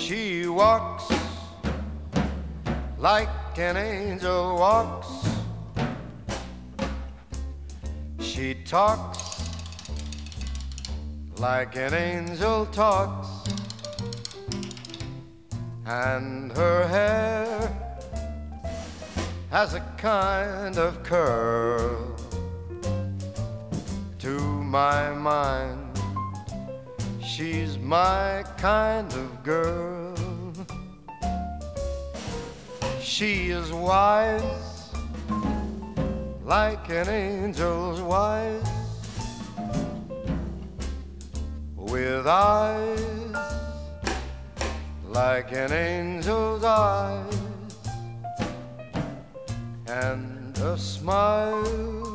She walks like an angel walks. She talks like an angel talks. And her hair has a kind of curl. To my mind, she's my kind of girl. She is wise like an angel's wise, with eyes like an angel's eyes, and a smile